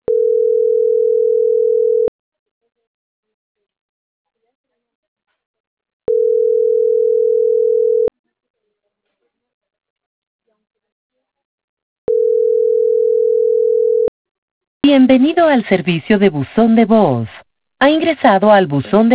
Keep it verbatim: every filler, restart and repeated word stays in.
Bienvenido al servicio de buzón de voz. Ha ingresado al buzón de